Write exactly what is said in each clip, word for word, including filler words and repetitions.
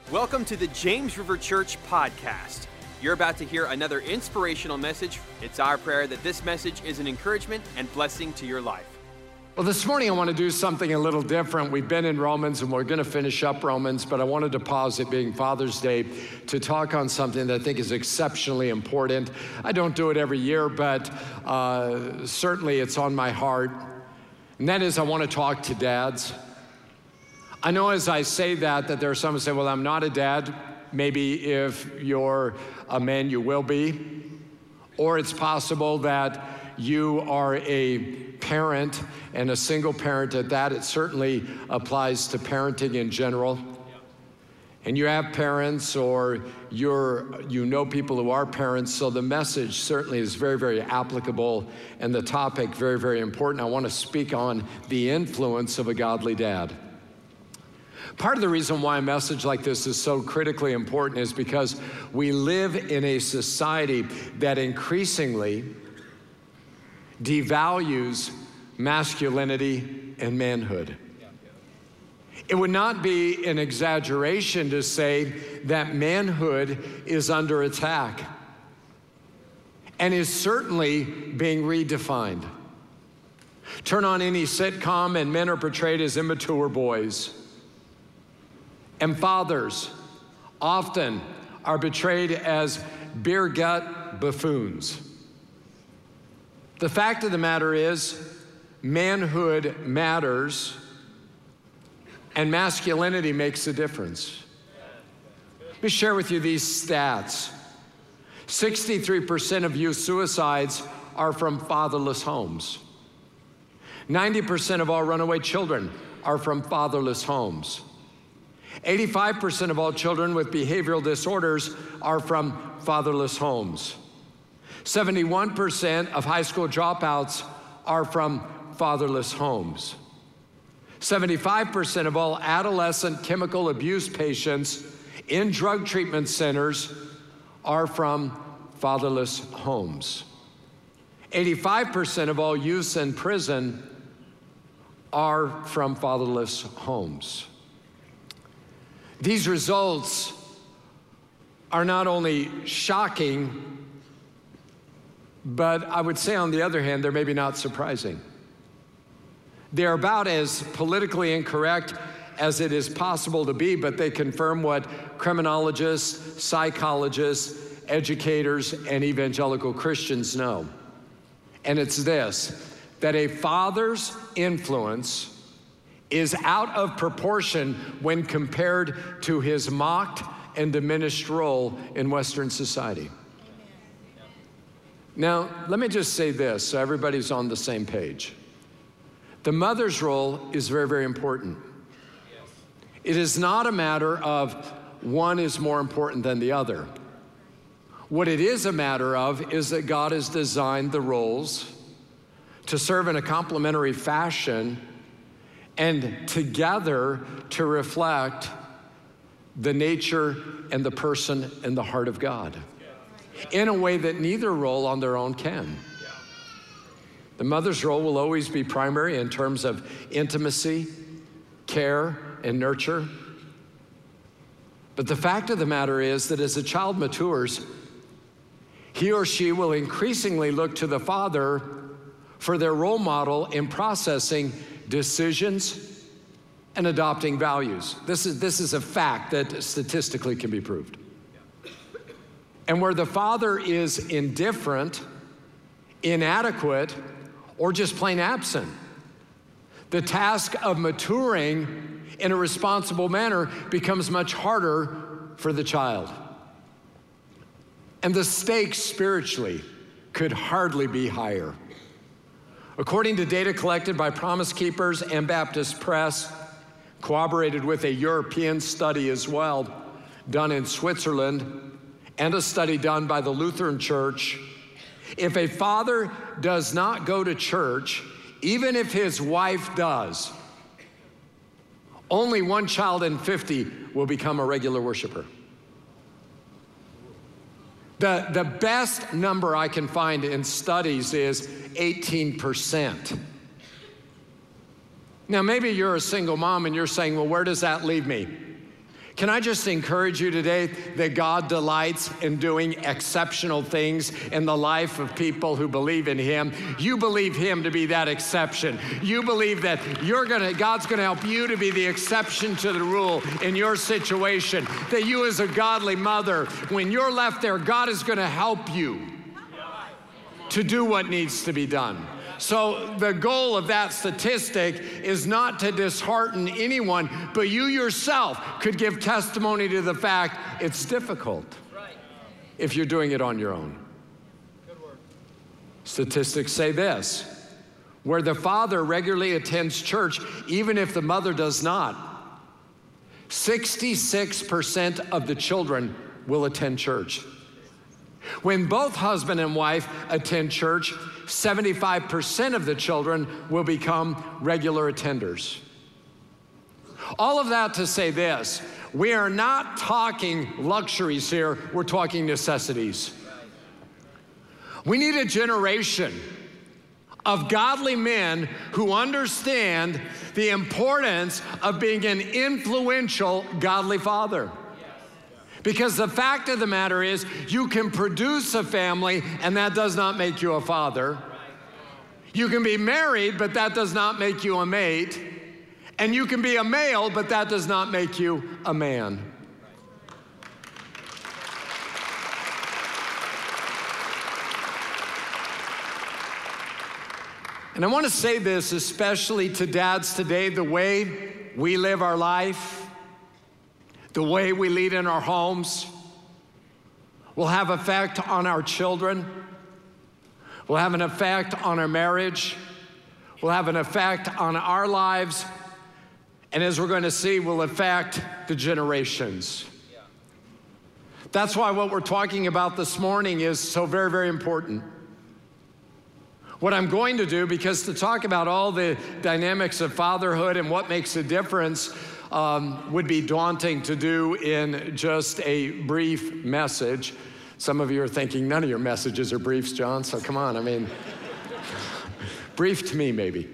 Welcome to the James River Church podcast. You're about to hear another inspirational message. It's our prayer that this message is an encouragement and blessing to your life. Well, this morning I want to do something a little different. We've been in Romans and we're going to finish up Romans, but I wanted to pause it being Father's Day to talk on something that I think is exceptionally important. I don't do it every year, but uh, certainly it's on my heart. And that is I want to talk to dads. I know as I say that, that there are some who say, well, I'm not a dad. Maybe if you're a man, you will be. Or it's possible that you are a parent and a single parent at that. It certainly applies to parenting in general. And you have parents or you're, you know people who are parents, so the message certainly is very, very applicable and the topic very, very important. I want to speak on the influence of a godly dad. Part of the reason why a message like this is so critically important is because we live in a society that increasingly devalues masculinity and manhood. It would not be an exaggeration to say that manhood is under attack and is certainly being redefined. Turn on any sitcom and men are portrayed as immature boys. And fathers often are portrayed as beer gut buffoons. The fact of the matter is, manhood matters, and masculinity makes a difference. Let me share with you these stats. sixty-three percent of youth suicides are from fatherless homes. ninety percent of all runaway children are from fatherless homes. eighty-five percent of all children with behavioral disorders are from fatherless homes. seventy-one percent of high school dropouts are from fatherless homes. seventy-five percent of all adolescent chemical abuse patients in drug treatment centers are from fatherless homes. eighty-five percent of all youths in prison are from fatherless homes. These results are not only shocking, but I would say on the other hand, they're maybe not surprising. They're about as politically incorrect as it is possible to be, but they confirm what criminologists, psychologists, educators, and evangelical Christians know. And it's this, that a father's influence is out of proportion when compared to his mocked and diminished role in Western society. Now, let me just say this so everybody's on the same page. The mother's role is very, very important. It is not a matter of one is more important than the other. What it is a matter of is that God has designed the roles to serve in a complementary fashion and together to reflect the nature and the person and the heart of God in a way that neither role on their own can. The mother's role will always be primary in terms of intimacy, care, and nurture. But the fact of the matter is that as a child matures, he or she will increasingly look to the father for their role model in processing decisions and adopting values. This is, this is a fact that statistically can be proved. And where the father is indifferent, inadequate, or just plain absent, the task of maturing in a responsible manner becomes much harder for the child. And the stakes spiritually could hardly be higher. According to data collected by Promise Keepers and Baptist Press, corroborated with a European study as well, done in Switzerland, and a study done by the Lutheran Church, if a father does not go to church, even if his wife does, only one child in fifty will become a regular worshiper. The, the best number I can find in studies is eighteen percent. Now, maybe you're a single mom and you're saying, well, where does that leave me? Can I just encourage you today that God delights in doing exceptional things in the life of people who believe in Him? You believe Him to be that exception. You believe that you're gonna, God's gonna help you to be the exception to the rule in your situation. That you as a godly mother, when you're left there, God is gonna help you to do what needs to be done. So the goal of that statistic is not to dishearten anyone, but you yourself could give testimony to the fact it's difficult if you're doing it on your own. Statistics say this: where the father regularly attends church, even if the mother does not, sixty-six percent of the children will attend church. When both husband and wife attend church, seventy-five percent of the children will become regular attenders. All of that to say this: we are not talking luxuries here, we're talking necessities. We need a generation of godly men who understand the importance of being an influential godly father. Because the fact of the matter is, you can produce a family, and that does not make you a father. You can be married, but that does not make you a mate. And you can be a male, but that does not make you a man. And I want to say this especially to dads today: the way we live our life, the way we lead in our homes will have effect on our children, will have an effect on our marriage, will have an effect on our lives, and as we're going to see, will affect the generations. Yeah. That's why what we're talking about this morning is so very, very important. What I'm going to do, because to talk about all the dynamics of fatherhood and what makes a difference Um, would be daunting to do in just a brief message. Some of you are thinking, none of your messages are briefs, John, so come on, I mean, brief to me, maybe.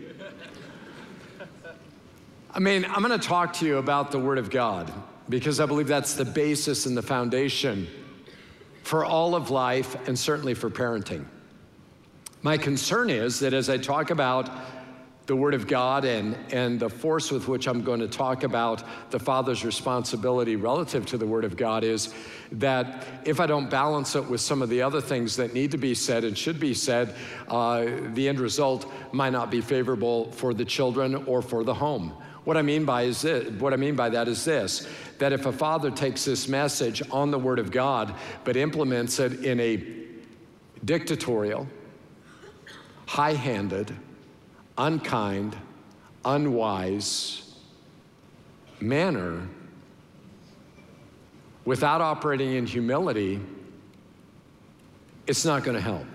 I mean, I'm gonna talk to you about the Word of God, because I believe that's the basis and the foundation for all of life, and certainly for parenting. My concern is that as I talk about the Word of God and, and the force with which I'm going to talk about the father's responsibility relative to the Word of God, is that if I don't balance it with some of the other things that need to be said and should be said, uh, the end result might not be favorable for the children or for the home. What I mean by is this, what I mean by that is this: that if a father takes this message on the Word of God but implements it in a dictatorial, high-handed, unkind, unwise manner, without operating in humility, it's not going to help.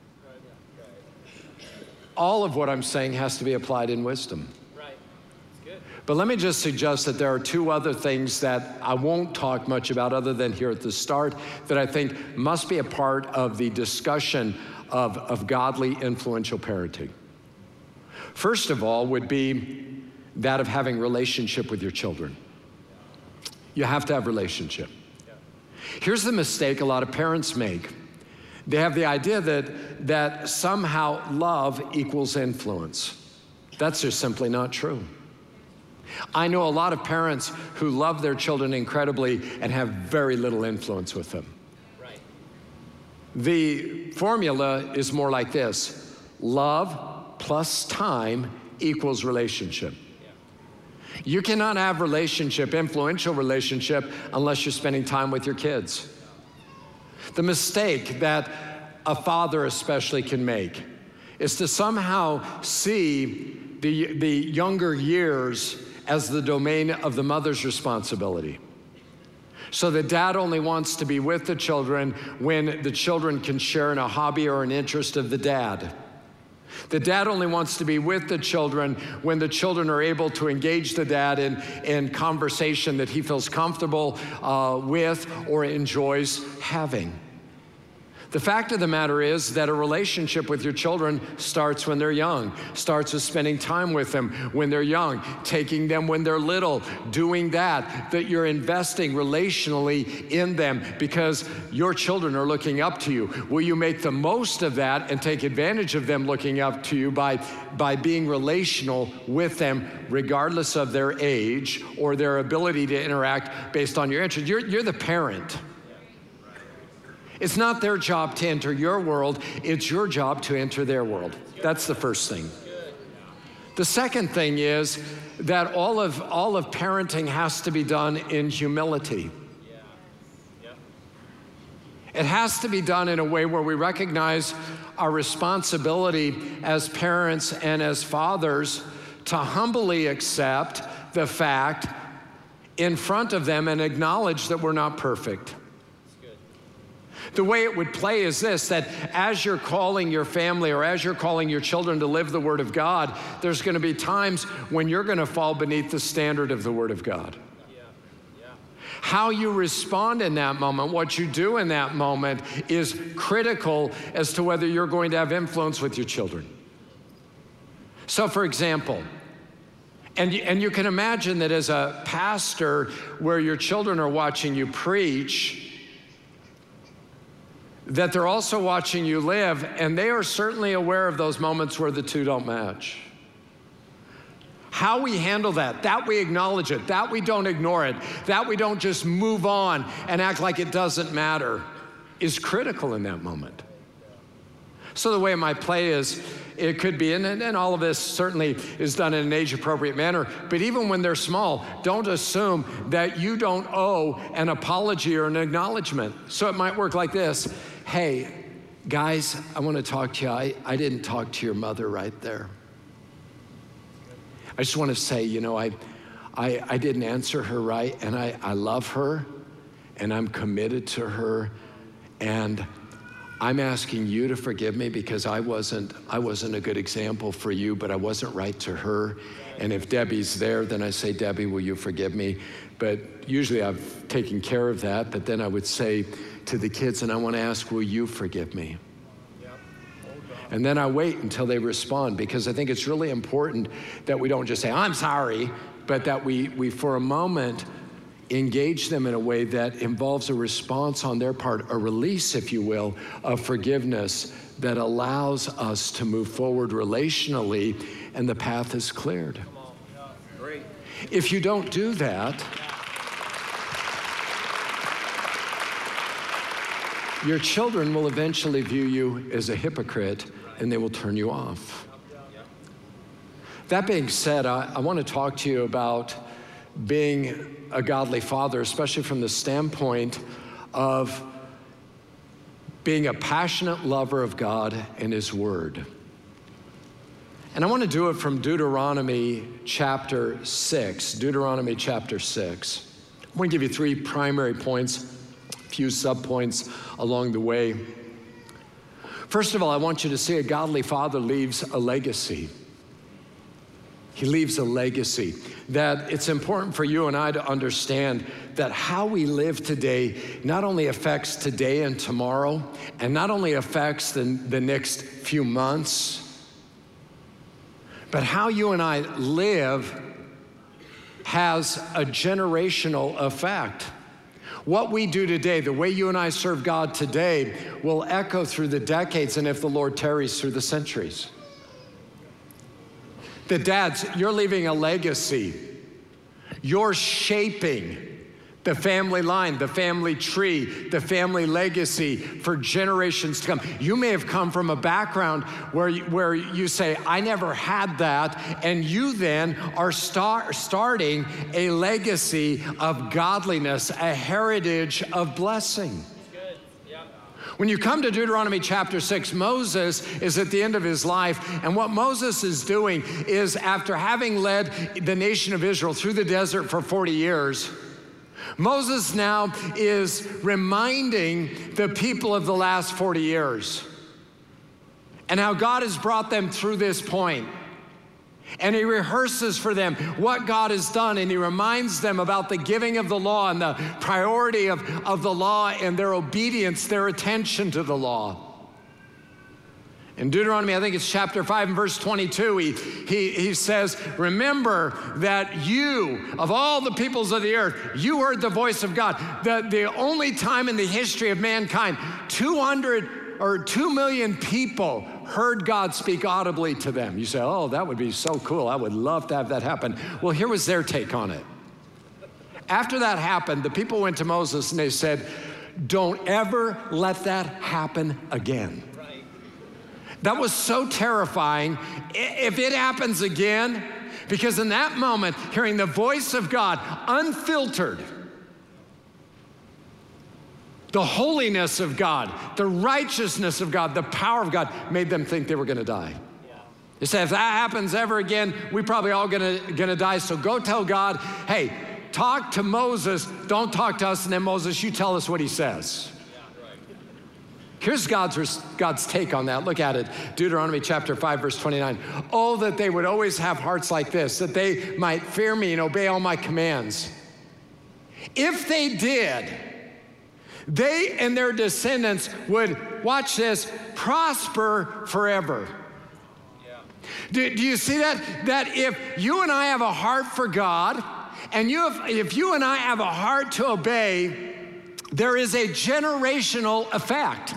All of what I'm saying has to be applied in wisdom. But let me just suggest that there are two other things that I won't talk much about other than here at the start, that I think must be a part of the discussion of, of godly, influential parenting. First of all would be that of having relationship with your children. You have to have relationship. Here's the mistake a lot of parents make. They have the idea that, that somehow love equals influence. That's just simply not true. I know a lot of parents who love their children incredibly and have very little influence with them. Right. The formula is more like this: love plus time equals relationship. Yeah. You cannot have relationship, influential relationship, unless you're spending time with your kids. The mistake that a father especially can make is to somehow see the, the younger years as the domain of the mother's responsibility. So the dad only wants to be with the children when the children can share in a hobby or an interest of the dad. The dad only wants to be with the children when the children are able to engage the dad in, in conversation that he feels comfortable uh, with or enjoys having. The fact of the matter is that a relationship with your children starts when they're young, starts with spending time with them when they're young, taking them when they're little, doing that, that you're investing relationally in them because your children are looking up to you. Will you make the most of that and take advantage of them looking up to you by, by being relational with them regardless of their age or their ability to interact based on your interests? You're, you're the parent. It's not their job to enter your world, it's your job to enter their world. That's the first thing. The second thing is that all of, all of parenting has to be done in humility. It has to be done in a way where we recognize our responsibility as parents and as fathers to humbly accept the fact in front of them and acknowledge that we're not perfect. The way it would play is this, that as you're calling your family or as you're calling your children to live the Word of God, there's going to be times when you're going to fall beneath the standard of the Word of God. Yeah. Yeah. How you respond in that moment, what you do in that moment is critical as to whether you're going to have influence with your children. So for example, and you, and you can imagine that as a pastor where your children are watching you preach, that they're also watching you live, and they are certainly aware of those moments where the two don't match. How we handle that, that we acknowledge it, that we don't ignore it, that we don't just move on and act like it doesn't matter, is critical in that moment. So the way it might play is, it could be, and, and all of this certainly is done in an age-appropriate manner, but even when they're small, don't assume that you don't owe an apology or an acknowledgement. So it might work like this. Hey, guys, I want to talk to you. I, I didn't talk to your mother right there. I just want to say, you know, I, I, I didn't answer her right, and I, I love her, and I'm committed to her, and I'm asking you to forgive me because I wasn't, I wasn't a good example for you, but I wasn't right to her. And if Debbie's there, then I say, Debbie, will you forgive me? But usually I've taken care of that, but then I would say to the kids, and I want to ask, will you forgive me? And then I wait until they respond, because I think it's really important that we don't just say, I'm sorry, but that we, we for a moment, engage them in a way that involves a response on their part, a release, if you will, of forgiveness that allows us to move forward relationally, and the path is cleared. Great. If you don't do that, your children will eventually view you as a hypocrite, and they will turn you off. That being said, I, I want to talk to you about being a godly father, especially from the standpoint of being a passionate lover of God and His Word. And I want to do it from Deuteronomy chapter six. Deuteronomy chapter six. I'm going to give you three primary points, a few subpoints along the way. First of all, I want you to see a godly father leaves a legacy. He leaves a legacy. That it's important for you and I to understand that how we live today not only affects today and tomorrow, and not only affects the, the next few months, but how you and I live has a generational effect. What we do today, the way you and I serve God today, will echo through the decades, and if the Lord tarries, through the centuries. The dads, you're leaving a legacy. You're shaping the family line, the family tree, the family legacy for generations to come. You may have come from a background where you, where you say, I never had that, and you then are start, starting a legacy of godliness, a heritage of blessing. When you come to Deuteronomy chapter six, Moses is at the end of his life, and what Moses is doing is, after having led the nation of Israel through the desert for forty years, Moses now is reminding the people of the last forty years and how God has brought them through this point. And he rehearses for them what God has done, and he reminds them about the giving of the law and the priority of, of the law and their obedience, their attention to the law. In Deuteronomy, I think it's chapter five and verse twenty-two, he, he, he says, remember that you, of all the peoples of the earth, you heard the voice of God. The, the only time in the history of mankind, two hundred or two million people heard God speak audibly to them. You say, oh, that would be so cool. I would love to have that happen. Well, here was their take on it. After that happened, the people went to Moses and they said, don't ever let that happen again. That was so terrifying. If it happens again, because in that moment, hearing the voice of God, unfiltered, the holiness of God, the righteousness of God, the power of God made them think they were going to die. Yeah. They said, if that happens ever again, we probably all going to going to die. So go tell God, hey, talk to Moses. Don't talk to us. And then Moses, you tell us what he says. Here's God's, God's take on that. Look at it. Deuteronomy chapter five, verse twenty-nine. Oh, that they would always have hearts like this, that they might fear me and obey all my commands. If they did, they and their descendants would, watch this, prosper forever. Yeah. Do, do you see that? That if you and I have a heart for God, and you have, if you and I have a heart to obey, there is a generational effect.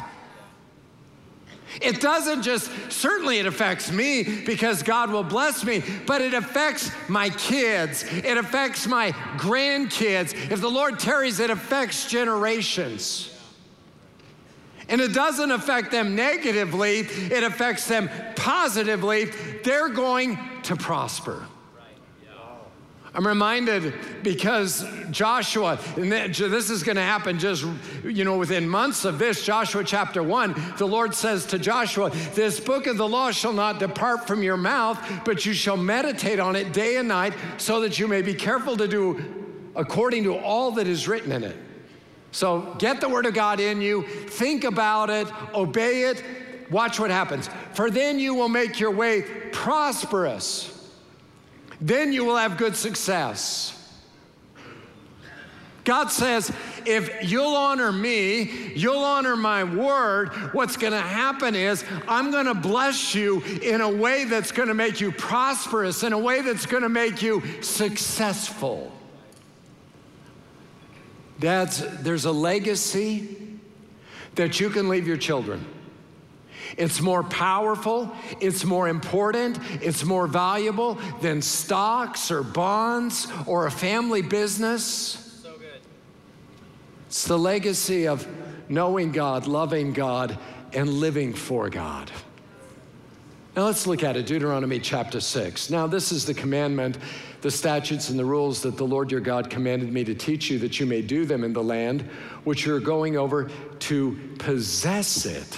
It doesn't just, certainly it affects me because God will bless me, but it affects my kids. It affects my grandkids. If the Lord tarries, it affects generations. And it doesn't affect them negatively, it affects them positively. They're going to prosper. I'm reminded because Joshua, and this is going to happen just, you know, within months of this, Joshua chapter one, the Lord says to Joshua, this book of the law shall not depart from your mouth, but you shall meditate on it day and night so that you may be careful to do according to all that is written in it. So get the word of God in you, think about it, obey it, watch what happens. For then you will make your way prosperous. Then you will have good success. God says, if you'll honor me, you'll honor my word, what's going to happen is I'm going to bless you in a way that's going to make you prosperous, in a way that's going to make you successful. That's, there's a legacy that you can leave your children. It's more powerful, it's more important, it's more valuable than stocks or bonds or a family business. So good. It's the legacy of knowing God, loving God, and living for God. Now let's look at it, Deuteronomy chapter six. Now this is the commandment, the statutes and the rules that the Lord your God commanded me to teach you, that you may do them in the land which you're going over to possess it.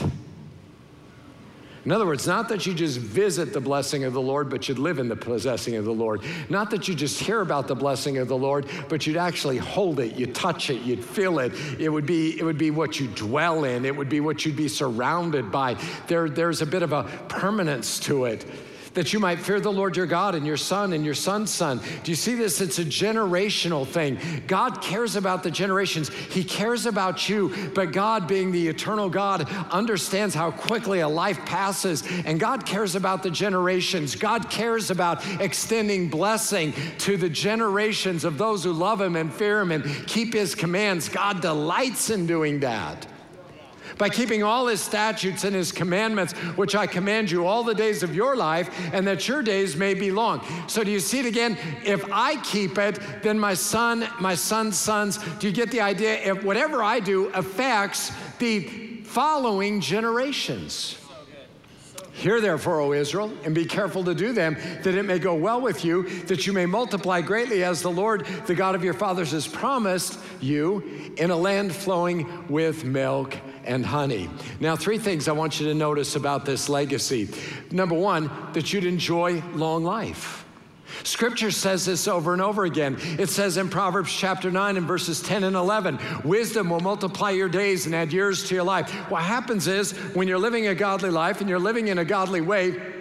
In other words, not that you just visit the blessing of the Lord, but you'd live in the possessing of the Lord. Not that you just hear about the blessing of the Lord, but you'd actually hold it, you'd touch it, you'd feel it. It would be, it would be what you dwell in. It would be what you'd be surrounded by. There, there's a bit of a permanence to it. That you might fear the Lord your God and your son and your son's son. Do you see this? It's a generational thing. God cares about the generations. He cares about you, but God, being the eternal God, understands how quickly a life passes, and God cares about the generations. God cares about extending blessing to the generations of those who love him and fear him and keep his commands. God delights in doing that. By keeping all his statutes and his commandments, which I command you all the days of your life, and that your days may be long. So do you see it again? If I keep it, then my son, my son's sons, do you get the idea? If whatever I do affects the following generations. Hear therefore, O Israel, and be careful to do them, that it may go well with you, that you may multiply greatly as the Lord, the God of your fathers, has promised you, in a land flowing with milk and honey. Now, three things I want you to notice about this legacy. Number one, that you'd enjoy long life. Scripture says this over and over again. It says in Proverbs chapter nine and verses ten and eleven, wisdom will multiply your days and add years to your life. What happens is when you're living a godly life and you're living in a godly way,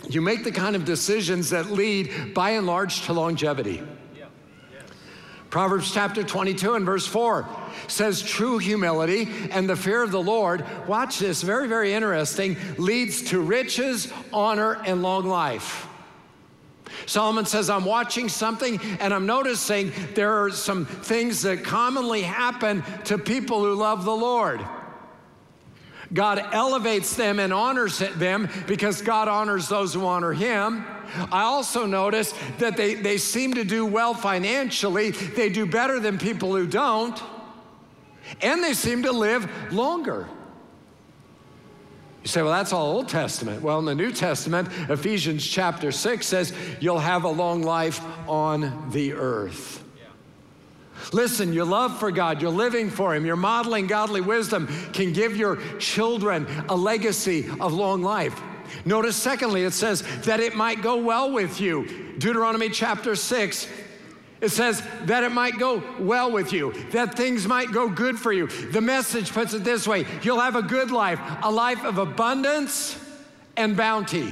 You make the kind of decisions that lead, by and large, to longevity. Yeah. Yeah. Proverbs chapter twenty-two and verse four says, true humility and the fear of the Lord, watch this, very, very interesting, leads to riches, honor, and long life. Solomon says, I'm watching something and I'm noticing there are some things that commonly happen to people who love the Lord. God elevates them and honors them because God honors those who honor him. I also notice that they, they seem to do well financially. They do better than people who don't. And they seem to live longer. You say, well, that's all Old Testament. Well, in the New Testament, Ephesians chapter six says, you'll have a long life on the earth. Listen, your love for God, you're living for him, you're modeling godly wisdom can give your children a legacy of long life. Notice, secondly, it says that it might go well with you. Deuteronomy chapter six, it says that it might go well with you, that things might go good for you. The Message puts it this way, you'll have a good life, a life of abundance and bounty.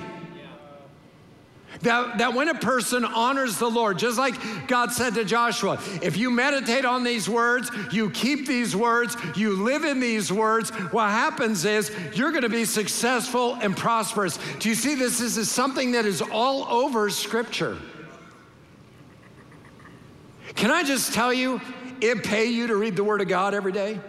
That, that when a person honors the Lord, just like God said to Joshua, if you meditate on these words, you keep these words, you live in these words, what happens is you're going to be successful and prosperous. Do you see this? This is something that is all over Scripture. Can I just tell you, it pay you to read the Word of God every day?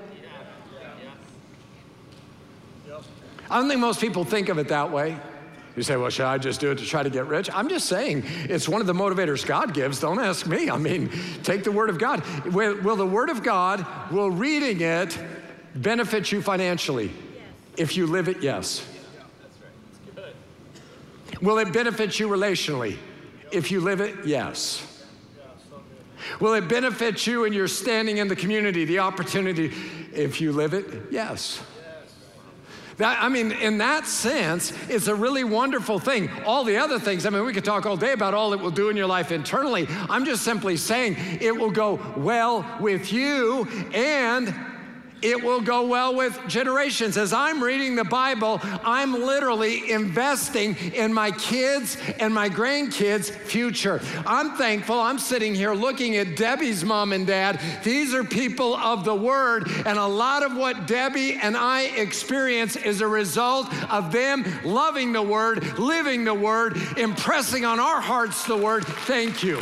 I don't think most people think of it that way. You say, well, should I just do it to try to get rich? I'm just saying, it's one of the motivators God gives. Don't ask me. I mean, take the Word of God. Will, will the Word of God, will reading it benefit you financially? Yes. If you live it, yes. Yeah, that's right. That's good. Will it benefit you relationally? If you live it, yes. Yeah, so good. Will it benefit you in your standing in the community, the opportunity? If you live it, yes. That, I mean, in that sense, it's a really wonderful thing. All the other things, I mean, we could talk all day about all it will do in your life internally. I'm just simply saying it will go well with you and it will go well with generations. As I'm reading the Bible, I'm literally investing in my kids and my grandkids' future. I'm thankful. I'm sitting here looking at Debbie's mom and dad. These are people of the Word, and a lot of what Debbie and I experience is a result of them loving the Word, living the Word, impressing on our hearts the Word. Thank you.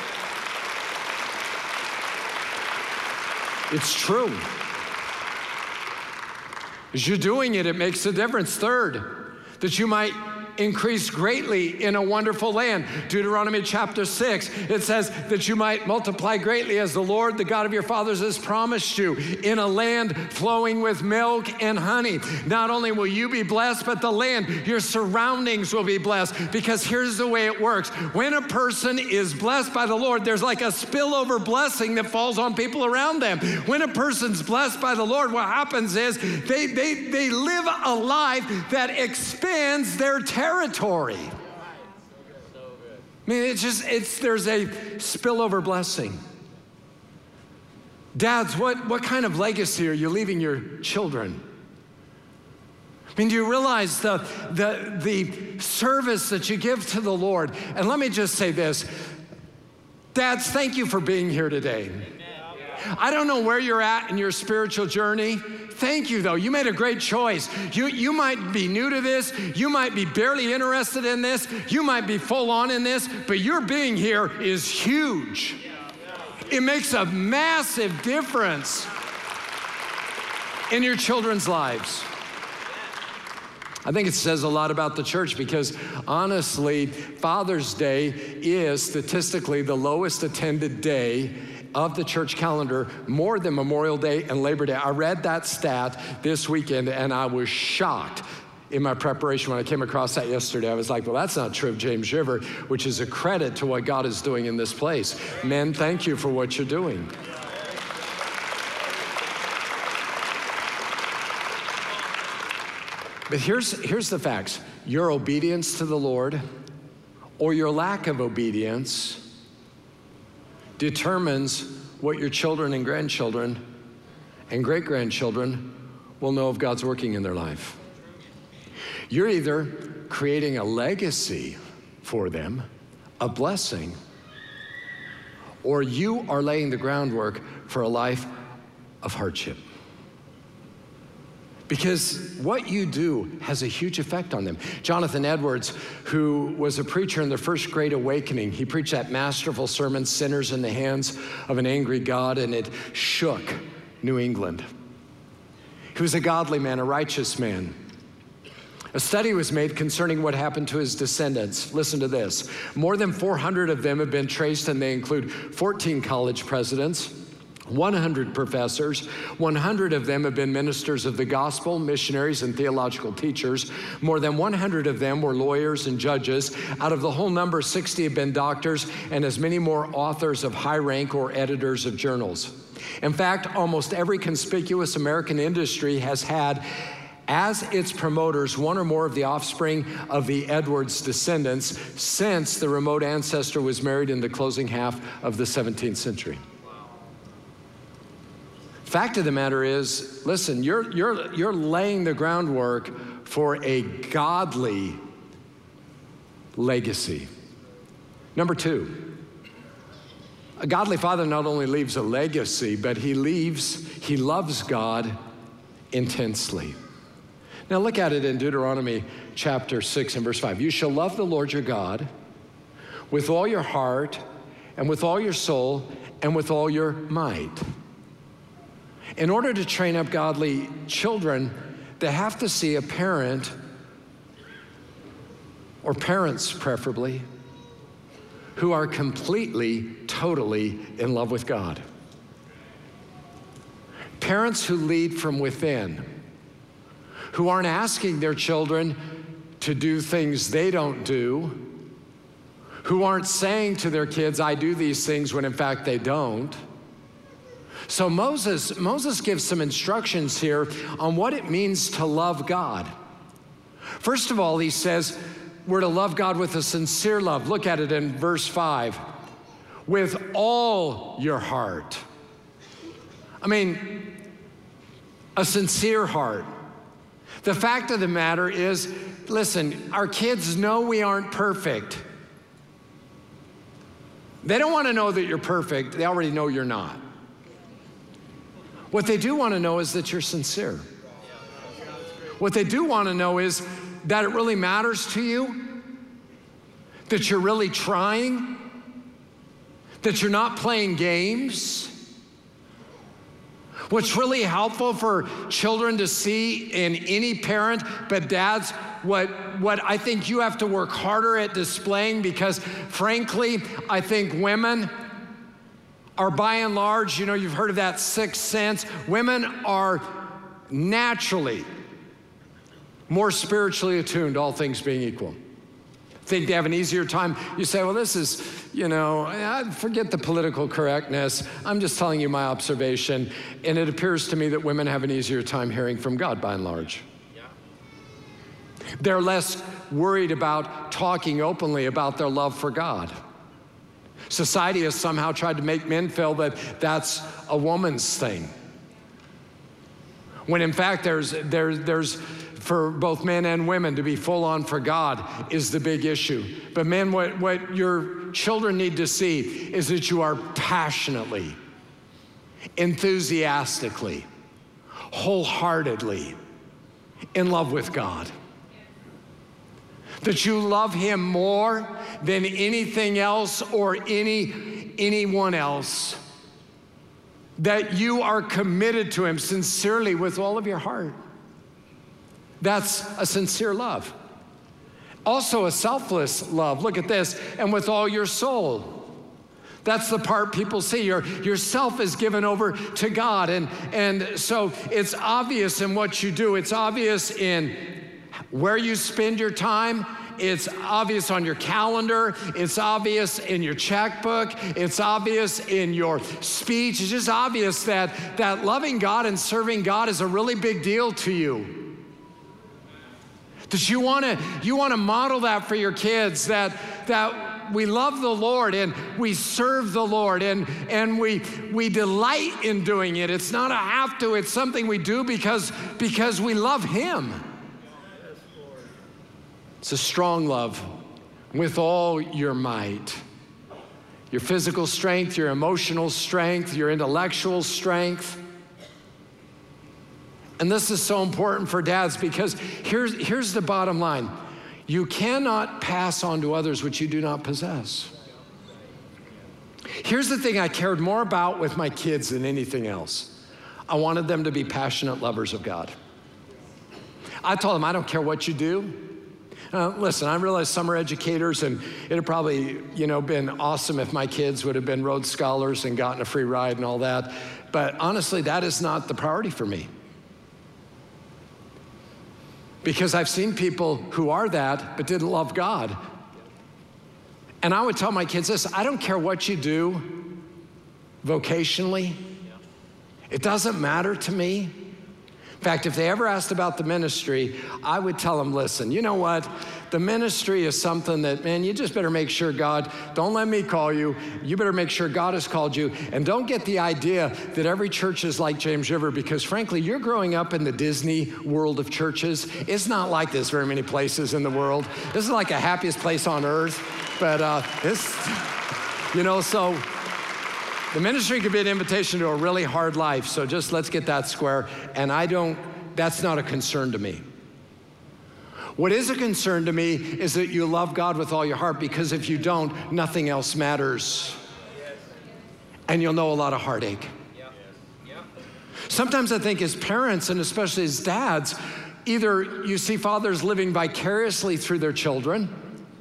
It's true. As you're doing it, it makes a difference. Third, that you might increase greatly in a wonderful land. Deuteronomy chapter six, it says that you might multiply greatly as the Lord, the God of your fathers, has promised you, in a land flowing with milk and honey. Not only will you be blessed, but the land, your surroundings will be blessed. Because here's the way it works. When a person is blessed by the Lord, there's like a spillover blessing that falls on people around them. When a person's blessed by the Lord, what happens is they, they, they live a life that expands their territory. Territory. I mean, it's just, it's, there's a spillover blessing. Dads, what, what kind of legacy are you leaving your children? I mean, do you realize the, the, the service that you give to the Lord? And let me just say this. Dads, thank you for being here today. I don't know where you're at in your spiritual journey. Thank you, though. You made a great choice. You, you might be new to this. You might be barely interested in this. You might be full on in this, but your being here is huge. It makes a massive difference in your children's lives. I think it says a lot about the church because, honestly, Father's Day is statistically the lowest attended day of the church calendar, more than Memorial Day and Labor Day. I read that stat this weekend and I was shocked in my preparation when I came across that yesterday. I was like, well, that's not true of James River, which is a credit to what God is doing in this place. Men, thank you for what you're doing. But here's, here's the facts. Your obedience to the Lord or your lack of obedience determines what your children and grandchildren and great-grandchildren will know of God's working in their life. You're either creating a legacy for them, a blessing, or you are laying the groundwork for a life of hardship. Because what you do has a huge effect on them. Jonathan Edwards, who was a preacher in the First Great Awakening, he preached that masterful sermon, Sinners in the Hands of an Angry God, and it shook New England. He was a godly man, a righteous man. A study was made concerning what happened to his descendants. Listen to this. More than four hundred of them have been traced, and they include fourteen college presidents, one hundred professors, one hundred of them have been ministers of the gospel, missionaries, and theological teachers. More than one hundred of them were lawyers and judges. Out of the whole number, sixty have been doctors, and as many more authors of high rank or editors of journals. In fact, almost every conspicuous American industry has had as its promoters one or more of the offspring of the Edwards descendants since the remote ancestor was married in the closing half of the seventeenth century. Fact of the matter is, listen, you're, you're, you're laying the groundwork for a godly legacy. Number two, a godly father not only leaves a legacy, but he leaves, he loves God intensely. Now look at it in Deuteronomy chapter six and verse five. You shall love the Lord your God with all your heart and with all your soul and with all your might. In order to train up godly children, they have to see a parent, or parents preferably, who are completely, totally in love with God. Parents who lead from within, who aren't asking their children to do things they don't do, who aren't saying to their kids, I do these things, when in fact they don't. So Moses, Moses gives some instructions here on what it means to love God. First of all, he says we're to love God with a sincere love. Look at it in verse five. With all your heart. I mean, a sincere heart. The fact of the matter is, listen, our kids know we aren't perfect. They don't want to know that you're perfect. They already know you're not. What they do want to know is that you're sincere. What they do want to know is that it really matters to you, that you're really trying, that you're not playing games. What's really helpful for children to see in any parent, but dads, what, what I think you have to work harder at displaying, because frankly, I think women are by and large, you know, you've heard of that sixth sense. Women are naturally more spiritually attuned, all things being equal. Think they have an easier time. You say, well, this is, you know, forget the political correctness. I'm just telling you my observation. And it appears to me that women have an easier time hearing from God by and large. Yeah. They're less worried about talking openly about their love for God. Society has somehow tried to make men feel that that's a woman's thing. When in fact, there's, there, there's for both men and women to be full on for God is the big issue. But men, what, what your children need to see is that you are passionately, enthusiastically, wholeheartedly in love with God. That you love him more than anything else or any anyone else. That you are committed to him sincerely with all of your heart. That's a sincere love. Also a selfless love. Look at this. And with all your soul. That's the part people see. Your, yourself is given over to God. And, and so it's obvious in what you do. It's obvious in where you spend your time. It's obvious on your calendar. It's obvious in your checkbook. It's obvious in your speech. It's just obvious that, that loving God and serving God is a really big deal to you. That you want to you want to model that for your kids, that, that we love the Lord and we serve the Lord and, and we, we delight in doing it. It's not a have to, it's something we do because, because we love him. It's a strong love with all your might. Your physical strength, your emotional strength, your intellectual strength. And this is so important for dads because here's, here's the bottom line. You cannot pass on to others what you do not possess. Here's the thing I cared more about with my kids than anything else. I wanted them to be passionate lovers of God. I told them, I don't care what you do. Uh, listen, I realize some are educators, and it had probably, you know, been awesome if my kids would have been Rhodes Scholars and gotten a free ride and all that. But honestly, that is not the priority for me. Because I've seen people who are that, but didn't love God. And I would tell my kids this, I don't care what you do vocationally. It doesn't matter to me. In fact, if they ever asked about the ministry, I would tell them, listen, you know what? The ministry is something that, man, you just better make sure God, don't let me call you. You better make sure God has called you. And don't get the idea that every church is like James River, because frankly, you're growing up in the Disney world of churches. It's not like this very many places in the world. This is like the happiest place on earth. But uh, it's, you know, so the ministry could be an invitation to a really hard life, so just let's get that square. And I don't, that's not a concern to me. What is a concern to me is that you love God with all your heart, because if you don't, nothing else matters. And you'll know a lot of heartache. Sometimes I think as parents, and especially as dads, either you see fathers living vicariously through their children,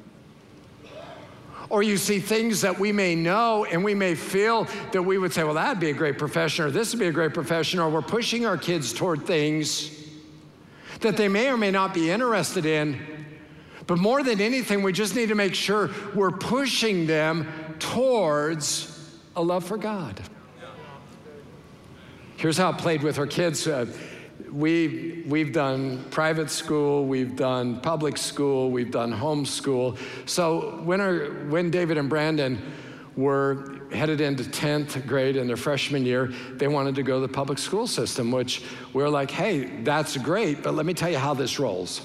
or you see things that we may know and we may feel that we would say, well, that'd be a great profession, or this would be a great profession, or we're pushing our kids toward things that they may or may not be interested in. But more than anything, we just need to make sure we're pushing them towards a love for God. Here's how it played with our kids. Uh, We, we've done private school, we've done public school, we've done homeschool. So when, our, when David and Brandon were headed into tenth grade in their freshman year, they wanted to go to the public school system, which we're like, hey, that's great, but let me tell you how this rolls.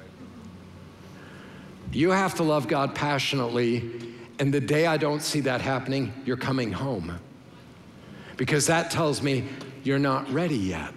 You have to love God passionately, and the day I don't see that happening, you're coming home. Because that tells me you're not ready yet.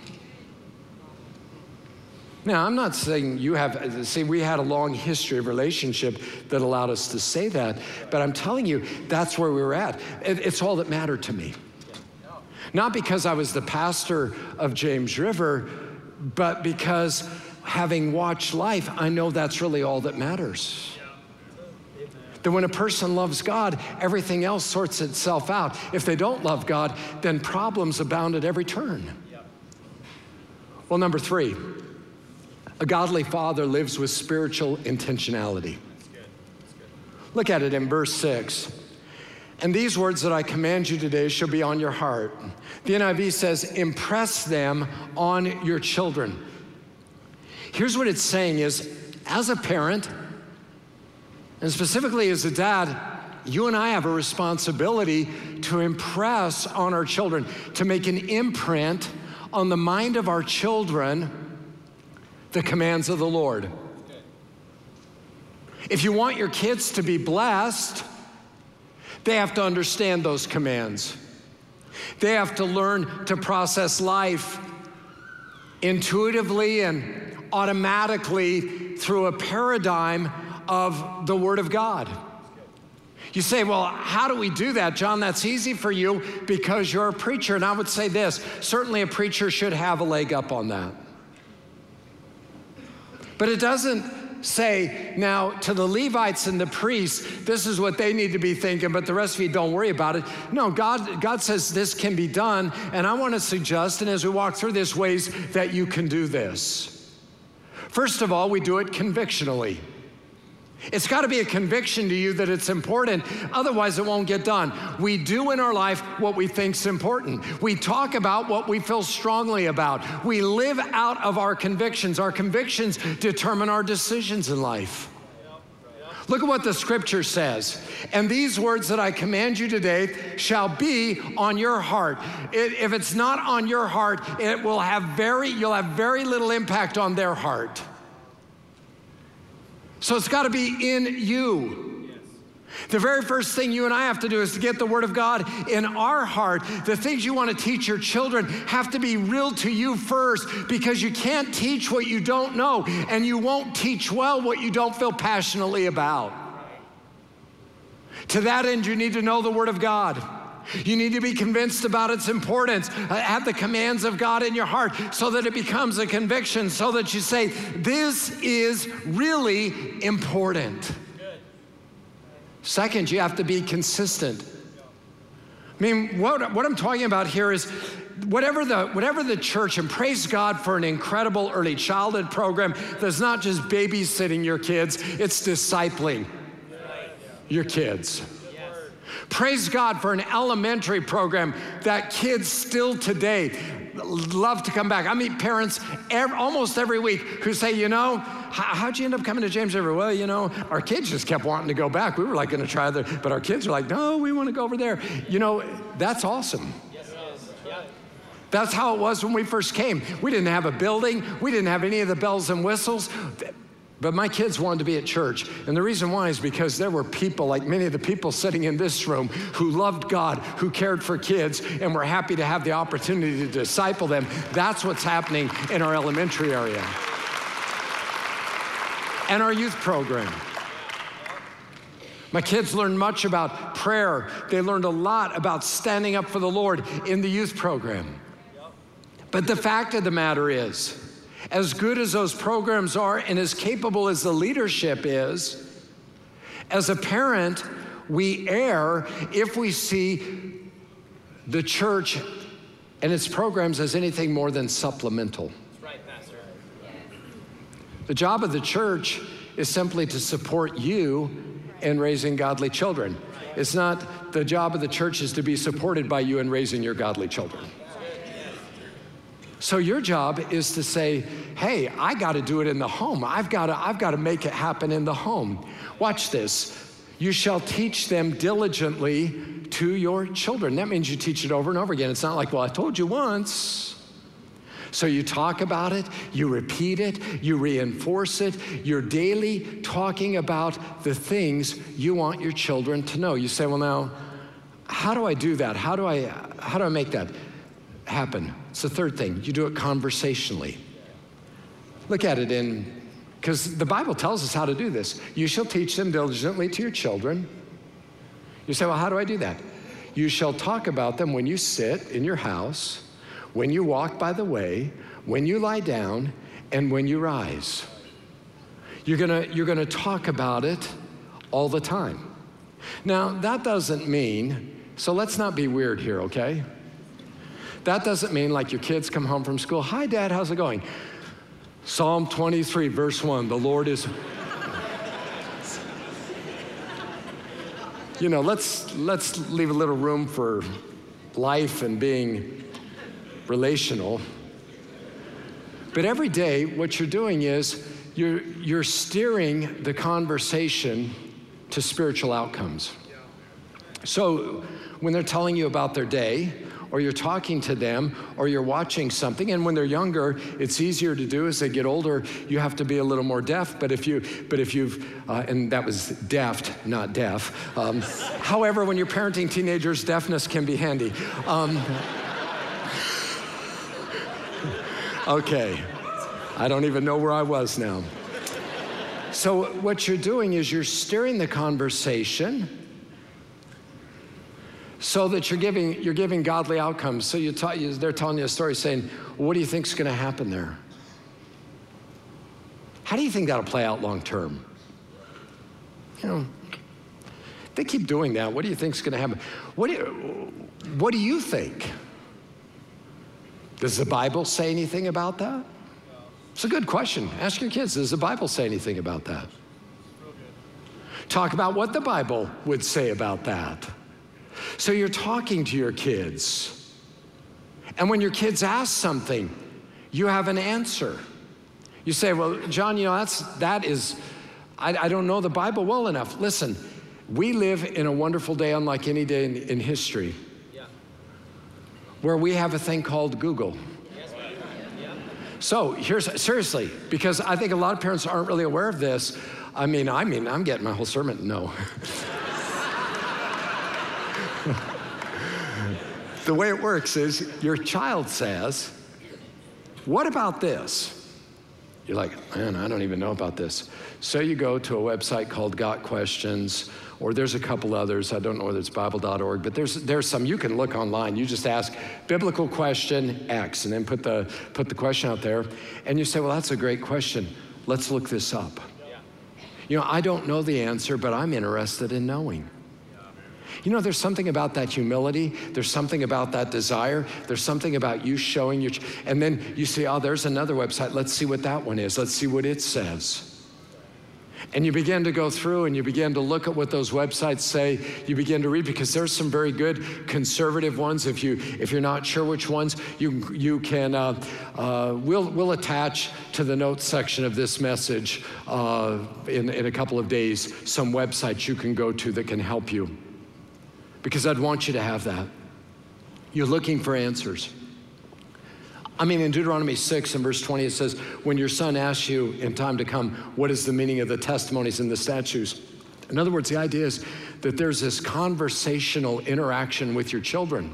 Now, I'm not saying you have, see, we had a long history of relationship that allowed us to say that, but I'm telling you, that's where we were at. It, it's all that mattered to me. Not because I was the pastor of James River, but because having watched life, I know that's really all that matters. That when a person loves God, everything else sorts itself out. If they don't love God, then problems abound at every turn. Well, number three, a godly father lives with spiritual intentionality. That's good. That's good. Look at it in verse six. And these words that I command you today shall be on your heart. The N I V says, impress them on your children. Here's what it's saying is, as a parent, and specifically as a dad, you and I have a responsibility to impress on our children, to make an imprint on the mind of our children the commands of the Lord. If you want your kids to be blessed, they have to understand those commands. They have to learn to process life intuitively and automatically through a paradigm of the Word of God. You say, well, how do we do that, John? That's easy for you because you're a preacher. And I would say this, certainly a preacher should have a leg up on that. But it doesn't say, now, to the Levites and the priests, this is what they need to be thinking, but the rest of you don't worry about it. No, God, God says this can be done, and I want to suggest, and as we walk through this, ways that you can do this. First of all, we do it convictionally. It's got to be a conviction to you that it's important, otherwise it won't get done. We do in our life what we think's important. We talk about what we feel strongly about. We live out of our convictions. Our convictions determine our decisions in life. Look at what the scripture says. And these words that I command you today shall be on your heart. It, if it's not on your heart, it will have very, you'll have very little impact on their heart. So it's got to be in you. The very first thing you and I have to do is to get the Word of God in our heart. The things you want to teach your children have to be real to you first, because you can't teach what you don't know, and you won't teach well what you don't feel passionately about. To that end, you need to know the Word of God. You need to be convinced about its importance. Have the commands of God in your heart so that it becomes a conviction, so that you say, this is really important. Second, you have to be consistent. I mean, what, what I'm talking about here is whatever the, whatever the church, and praise God for an incredible early childhood program that's not just babysitting your kids, it's discipling your kids. Praise God for an elementary program that kids still today love to come back. I meet parents every, almost every week who say, you know, how'd you end up coming to James River? Well, you know, our kids just kept wanting to go back. We were like going to try there, but our kids are like, no, we want to go over there. You know, that's awesome. Yes, it is. Yeah. That's how it was when we first came. We didn't have a building. We didn't have any of the bells and whistles. But my kids wanted to be at church. And the reason why is because there were people, like many of the people sitting in this room, who loved God, who cared for kids, and were happy to have the opportunity to disciple them. That's what's happening in our elementary area. And our youth program. My kids learned much about prayer. They learned a lot about standing up for the Lord in the youth program. But the fact of the matter is, as good as those programs are and as capable as the leadership is, as a parent, we err if we see the church and its programs as anything more than supplemental. That's right, Pastor. The job of the church is simply to support you in raising godly children. It's not the job of the church is to be supported by you in raising your godly children. So your job is to say, hey, I got to do it in the home. I've got to, I've got to make it happen in the home. Watch this. You shall teach them diligently to your children. That means you teach it over and over again. It's not like, well, I told you once. So you talk about it, you repeat it, you reinforce it. You're daily talking about the things you want your children to know. You say, well, now, how do I do that? How do I, how do I make that happen? It's the third thing. You do it conversationally. Look at it in, because the Bible tells us how to do this. You shall teach them diligently to your children. You say, well, how do I do that? You shall talk about them when you sit in your house, when you walk by the way, when you lie down, and when you rise. You're gonna, you're gonna talk about it all the time. Now, that doesn't mean, so let's not be weird here, okay? That doesn't mean like your kids come home from school, hi, Dad, how's it going? Psalm twenty-three, verse one, the Lord is... You know, let's, let's leave a little room for life and being relational. But every day, what you're doing is you're, you're steering the conversation to spiritual outcomes. So when they're telling you about their day, or you're talking to them, or you're watching something, and when they're younger, it's easier to do. As they get older, you have to be a little more deft, but if, you, but if you've, uh, and that was deft, not deaf. Um, however, when you're parenting teenagers, deafness can be handy. Um, okay, I don't even know where I was now. So what you're doing is you're steering the conversation so that you're giving, you're giving godly outcomes. So you ta- you, they're telling you a story saying, well, what do you think's gonna happen there? How do you think that'll play out long term? You know, they keep doing that. What do you think's gonna happen? What do you, what do you think? Does the Bible say anything about that? It's a good question. Ask your kids, does the Bible say anything about that? Talk about what the Bible would say about that. So you're talking to your kids. And when your kids ask something, you have an answer. You say, well, John, you know, that's, that is, I, I don't know the Bible well enough. Listen, we live in a wonderful day unlike any day in, in history, yeah, where we have a thing called Google. Yes, yeah. So here's, seriously, because I think a lot of parents aren't really aware of this, I mean, I mean, I'm getting my whole sermon, no. The way it works is your child says, what about this? You're like, man, I don't even know about this. So you go to a website called Got Questions, or there's a couple others. I don't know whether it's Bible dot org, but there's there's some you can look online. You just ask biblical question X, and then put the put the question out there, and you say, well, that's a great question. Let's look this up. Yeah. You know, I don't know the answer, but I'm interested in knowing. You know, there's something about that humility. There's something about that desire. There's something about you showing your, and then you say, oh, there's another website. Let's see what that one is. Let's see what it says. And you begin to go through and you begin to look at what those websites say. You begin to read, because there's some very good conservative ones. If you if you're not sure which ones, you you can uh, uh, we'll we'll attach to the notes section of this message uh, in in a couple of days some websites you can go to that can help you. Because I'd want you to have that. You're looking for answers. I mean, in Deuteronomy six and verse twenty, it says, when your son asks you in time to come, what is the meaning of the testimonies and the statutes? In other words, the idea is that there's this conversational interaction with your children,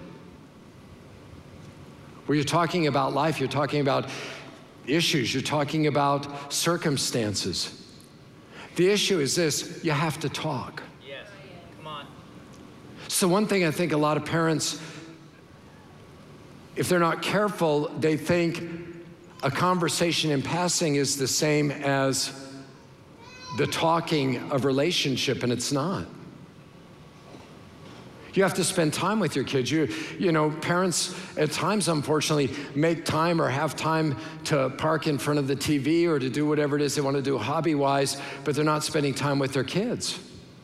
where you're talking about life, you're talking about issues, you're talking about circumstances. The issue is this: you have to talk. Yes, come on. So one thing I think a lot of parents, if they're not careful, they think a conversation in passing is the same as the talking of relationship, and it's not. You have to spend time with your kids. You, you know, parents at times, unfortunately, make time or have time to park in front of the T V or to do whatever it is they want to do hobby-wise, but they're not spending time with their kids.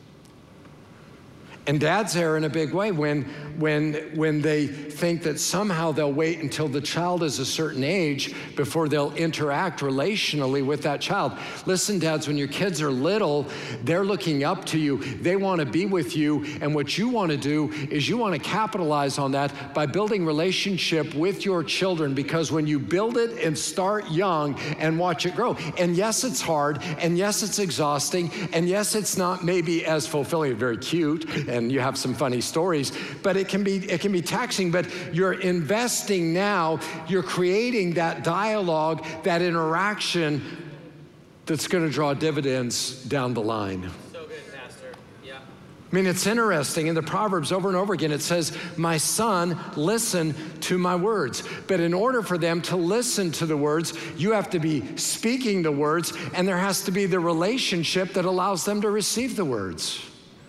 And dad's there in a big way when, when, when they think that somehow they'll wait until the child is a certain age before they'll interact relationally with that child. Listen, dads, when your kids are little, they're looking up to you. They want to be with you. And what you want to do is you want to capitalize on that by building relationship with your children, because when you build it and start young and watch it grow, and yes, it's hard, and yes, it's exhausting, and yes, it's not maybe as fulfilling, very cute, and you have some funny stories, but it can be it can be taxing. But you're investing now, you're creating that dialogue, that interaction that's going to draw dividends down the line. So good, Pastor. Yeah. I mean, it's interesting. In the Proverbs, over and over again, it says, my son, listen to my words. But in order for them to listen to the words, you have to be speaking the words, and there has to be the relationship that allows them to receive the words.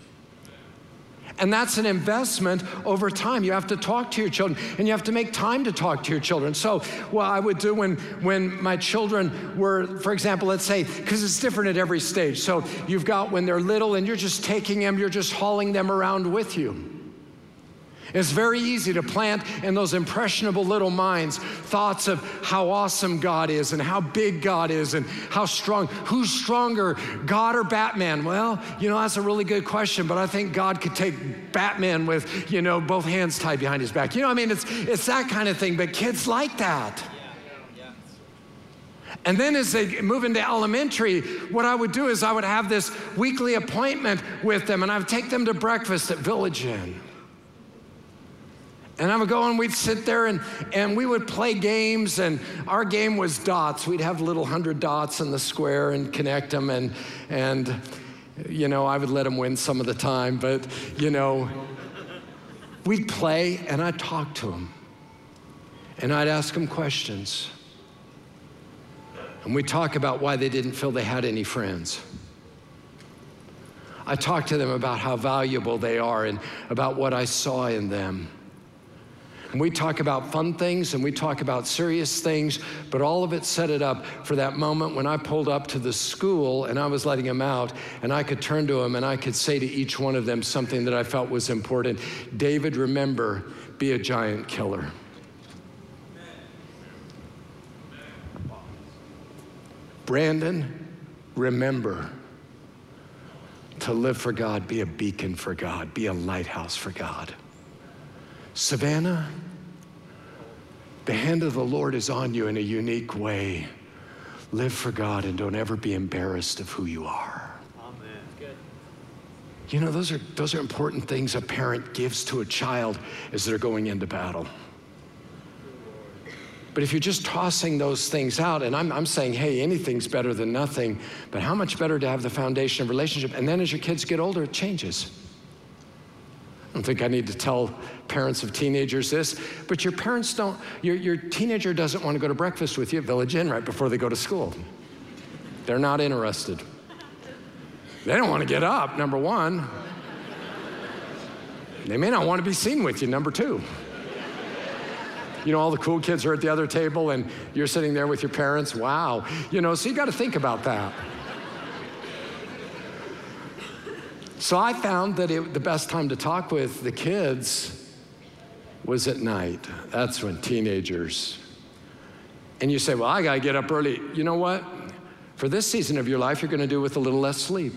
And that's an investment over time. You have to talk to your children, and you have to make time to talk to your children. So what I would do when, when my children were, for example, let's say, because it's different at every stage. So you've got when they're little and you're just taking them, you're just hauling them around with you. It's very easy to plant in those impressionable little minds thoughts of how awesome God is and how big God is and how strong. Who's stronger, God or Batman? Well, you know, that's a really good question, but I think God could take Batman with, you know, both hands tied behind his back. You know, I mean, it's it's that kind of thing, but kids like that. Yeah, yeah. And then as they move into elementary, what I would do is I would have this weekly appointment with them, and I would take them to breakfast at Village Inn. And I would go and we'd sit there and, and we would play games, and our game was dots. We'd have little hundred dots in the square and connect them, and, and you know, I would let them win some of the time, but, you know, we'd play and I'd talk to them. And I'd ask them questions. And we'd talk about why they didn't feel they had any friends. I talked to them about how valuable they are and about what I saw in them. And we talk about fun things and we talk about serious things, but all of it set it up for that moment when I pulled up to the school and I was letting them out, and I could turn to them and I could say to each one of them something that I felt was important. David, remember, be a giant killer. Brandon, remember to live for God, be a beacon for God, be a lighthouse for God. Savannah, the hand of the Lord is on you in a unique way. Live for God and don't ever be embarrassed of who you are. You know, those are, those are important things a parent gives to a child as they're going into battle. But if you're just tossing those things out, and I'm, I'm saying, hey, anything's better than nothing, but how much better to have the foundation of relationship? And then as your kids get older, it changes. I don't think I need to tell parents of teenagers this, but your parents don't, your, your teenager doesn't want to go to breakfast with you at Village Inn right before they go to school. They're not interested. They don't want to get up, number one. They may not want to be seen with you, number two. You know, all the cool kids are at the other table and you're sitting there with your parents. Wow. You know, so you got to think about that. So I found that it, the best time to talk with the kids was at night. That's when teenagers, and you say, well, I got to get up early. You know what? For this season of your life, you're going to do with a little less sleep.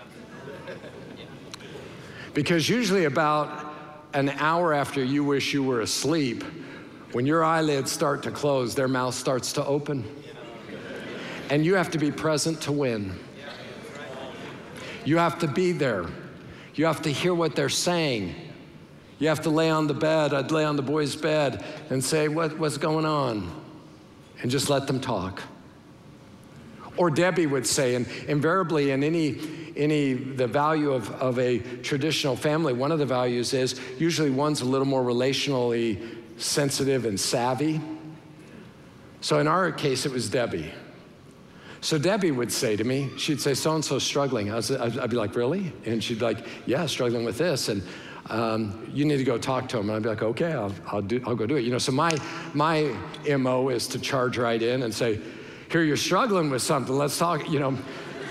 Because usually about an hour after you wish you were asleep, when your eyelids start to close, their mouth starts to open. And you have to be present to win. You have to be there. You have to hear what they're saying. You have to lay on the bed. I'd lay on the boys' bed and say, what, what's going on? And just let them talk. Or Debbie would say, and invariably in any, any the value of, of a traditional family, one of the values is usually one's a little more relationally sensitive and savvy. So in our case, it was Debbie. So Debbie would say to me, she'd say, so-and-so's struggling. I was, I'd be like, really? And she'd be like, yeah, struggling with this. And um, you need to go talk to him. And I'd be like, okay, I'll, I'll, do, I'll go do it. You know, so my, my M O is to charge right in and say, here, you're struggling with something, let's talk, you know.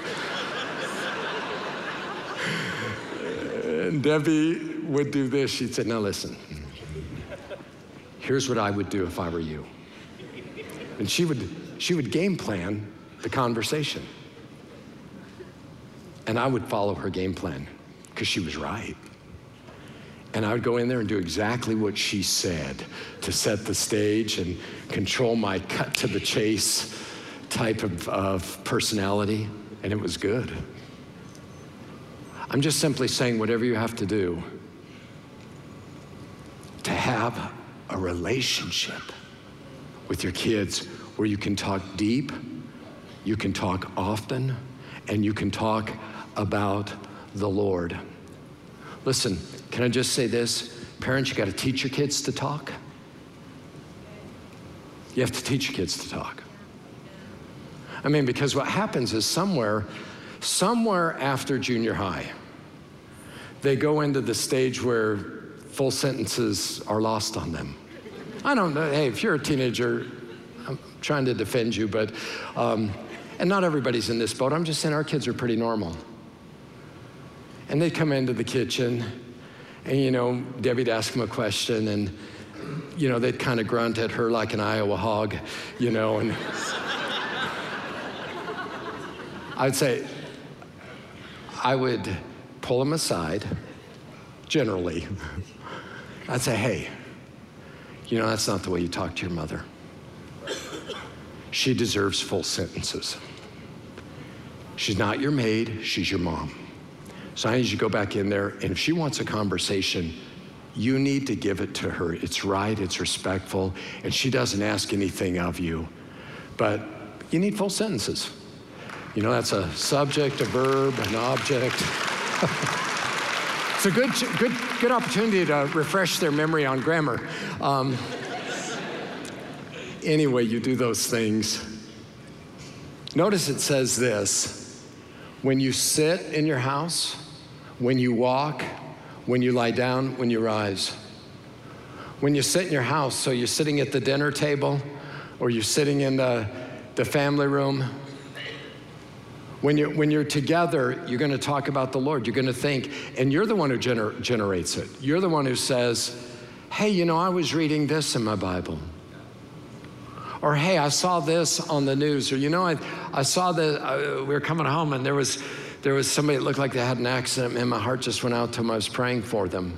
And Debbie would do this. She'd say, now listen, here's what I would do if I were you. And she would, she would game plan the conversation. And I would follow her game plan because she was right. And I would go in there and do exactly what she said to set the stage and control my cut to the chase type of, of personality, and it was good. I'm just simply saying whatever you have to do to have a relationship with your kids where you can talk deep, you can talk often, and you can talk about the Lord. Listen, can I just say this? Parents, you got to teach your kids to talk. You have to teach your kids to talk. I mean, because what happens is somewhere, somewhere after junior high, they go into the stage where full sentences are lost on them. I don't know, hey, if you're a teenager, I'm trying to defend you, but, um, and not everybody's in this boat. I'm just saying our kids are pretty normal. And they'd come into the kitchen, and, you know, Debbie'd ask them a question, and, you know, they'd kind of grunt at her like an Iowa hog, you know, and I'd say, I would pull them aside, generally. I'd say, hey, you know, that's not the way you talk to your mother. She deserves full sentences. She's not your maid, she's your mom. So I need you to go back in there, and if she wants a conversation, you need to give it to her. It's right, it's respectful, and she doesn't ask anything of you, but you need full sentences. You know, that's a subject, a verb, an object. It's a good, good, good opportunity to refresh their memory on grammar. Um, anyway, you do those things. Notice it says this: when you sit in your house, when you walk, when you lie down, when you rise. When you sit in your house, so you're sitting at the dinner table, or you're sitting in the, the family room. When you're, when you're together, you're going to talk about the Lord. You're going to think, and you're the one who gener- generates it. You're the one who says, hey, you know, I was reading this in my Bible. Or, hey, I saw this on the news. Or, you know, I, I saw that uh, we were coming home and there was, there was somebody that looked like they had an accident, and my heart just went out to them. I was praying for them.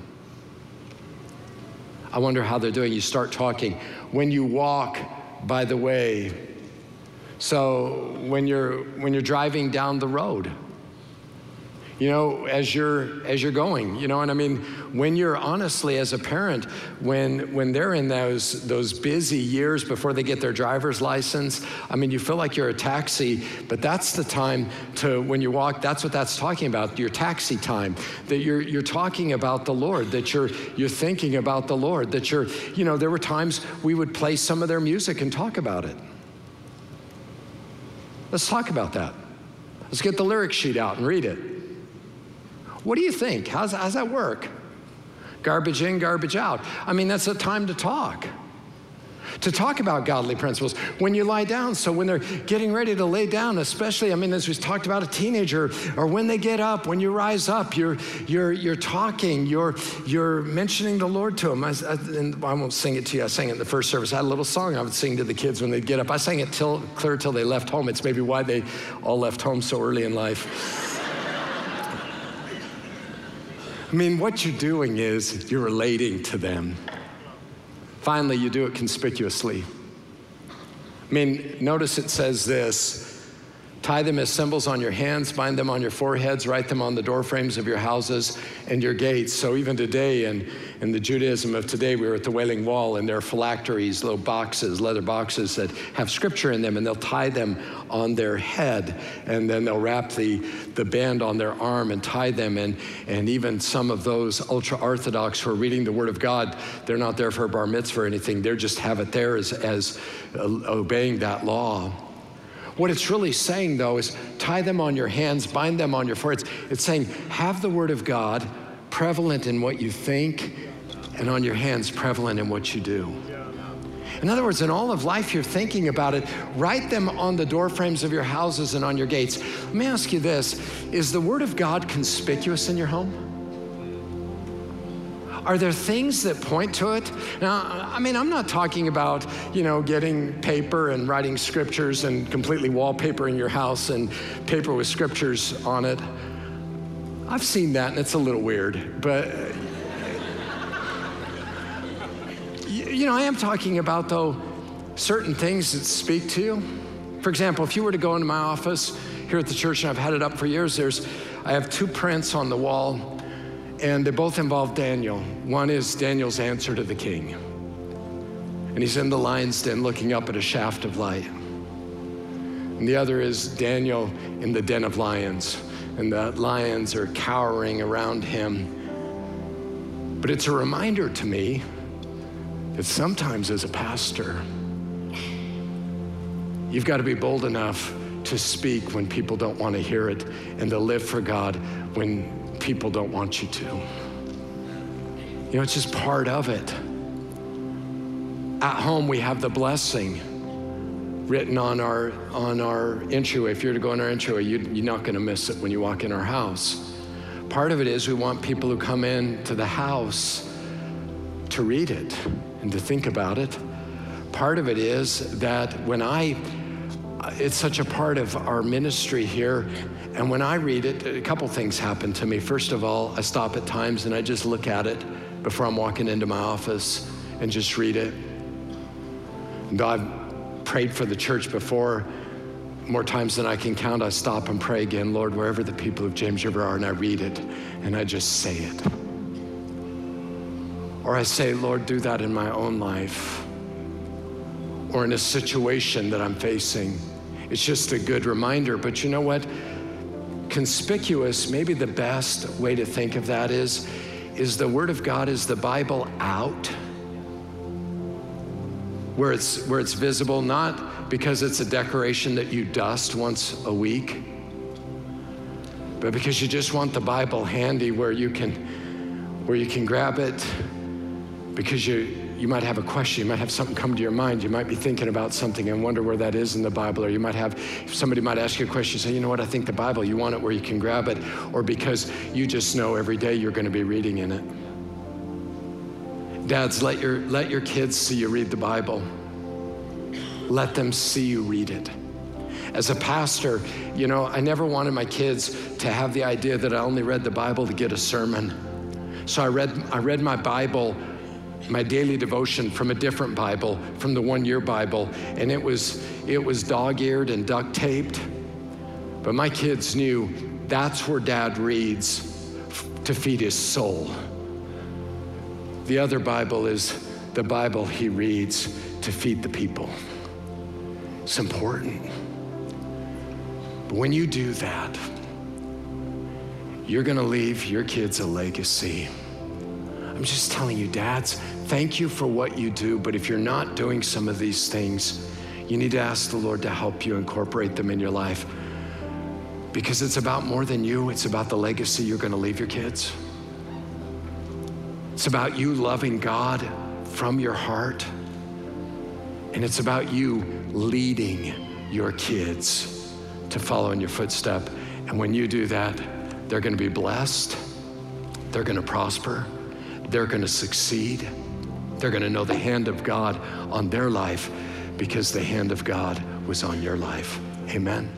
I wonder how they're doing. You start talking. When you walk, by the way, so when you're, when you're driving down the road, you know, as you're as you're going, you know, and I mean, when you're honestly as a parent, when when they're in those those busy years before they get their driver's license, I mean, you feel like you're a taxi, but that's the time to, when you walk, that's what that's talking about, your taxi time, that you're you're talking about the Lord, that you're you're thinking about the Lord, that you're, you know, there were times we would play some of their music and talk about it. Let's talk about that. Let's get the lyric sheet out and read it. What do you think? How's, how's that work? Garbage in, garbage out. I mean, that's a time to talk. To talk about godly principles. When you lie down, so when they're getting ready to lay down, especially, I mean, as we talked about a teenager, or when they get up, when you rise up, you're you're you're talking, you're you're mentioning the Lord to them. I, I, and I won't sing it to you. I sang it in the first service. I had a little song I would sing to the kids when they'd get up. I sang it till clear till they left home. It's maybe why they all left home so early in life. I mean, what you're doing is you're relating to them. Finally, you do it conspicuously. I mean, notice it says this, tie them as symbols on your hands, bind them on your foreheads, write them on the doorframes of your houses and your gates. So even today, in, in the Judaism of today, we were at the Wailing Wall, and there are phylacteries, little boxes, leather boxes that have scripture in them, and they'll tie them on their head, and then they'll wrap the, the band on their arm and tie them. And, and even some of those ultra-Orthodox who are reading the Word of God, they're not there for a bar mitzvah or anything. They just have it there as, as uh, obeying that law. What it's really saying, though, is tie them on your hands, bind them on your foreheads. It's saying have the Word of God prevalent in what you think, and on your hands prevalent in what you do. In other words, in all of life, you're thinking about it. Write them on the doorframes of your houses and on your gates. Let me ask you this. Is the Word of God conspicuous in your home? Are there things that point to it? Now, I mean, I'm not talking about, you know, getting paper and writing scriptures and completely wallpapering your house and paper with scriptures on it. I've seen that, and it's a little weird, but you know, I am talking about, though, certain things that speak to you. For example, if you were to go into my office here at the church, and I've had it up for years, there's, I have two prints on the wall, and they both involve Daniel. One is Daniel's answer to the king. And he's in the lion's den looking up at a shaft of light. And the other is Daniel in the den of lions. And the lions are cowering around him. But it's a reminder to me that sometimes as a pastor, you've got to be bold enough to speak when people don't want to hear it, and to live for God when people don't want you to. You know, it's just part of it. At home, we have the blessing written on our on our entryway. If you're to go in our entryway, you, you're not going to miss it when you walk in our house. Part of it is we want people who come in to the house to read it and to think about it. Part of it is that when I, it's such a part of our ministry here, and when I read it, a couple things happen to me. First of all, I stop at times and I just look at it before I'm walking into my office and just read it. And I've prayed for the church before, more times than I can count. I stop and pray again, Lord, wherever the people of James River are, and I read it and I just say it. Or I say, Lord, do that in my own life, or in a situation that I'm facing. It's just a good reminder. But you know what? Conspicuous, maybe the best way to think of that is, is the Word of God, is the Bible out, where it's, where it's visible, not because it's a decoration that you dust once a week, but because you just want the Bible handy where you can, where you can grab it, because you, you might have a question, you might have something come to your mind, you might be thinking about something and wonder where that is in the Bible, or you might have, somebody might ask you a question, you say, you know what, I think the Bible, you want it where you can grab it, or because you just know every day you're gonna be reading in it. Dads, let your, let your kids see you read the Bible. Let them see you read it. As a pastor, you know, I never wanted my kids to have the idea that I only read the Bible to get a sermon. So I read, I read my Bible, my daily devotion, from a different Bible, from the one-year Bible, and it was, it was dog-eared and duct-taped. But my kids knew That's where Dad reads to feed his soul. The other Bible is the Bible he reads to feed the people. It's important. But when you do that, you're gonna leave your kids a legacy. I'm just telling you, dads, thank you for what you do, but if you're not doing some of these things, you need to ask the Lord to help you incorporate them in your life, because it's about more than you. It's about the legacy you're gonna leave your kids. It's about you loving God from your heart, and it's about you leading your kids to follow in your footstep. And when you do that, they're gonna be blessed, they're gonna prosper, they're gonna succeed, they're gonna know the hand of God on their life because the hand of God was on your life. Amen.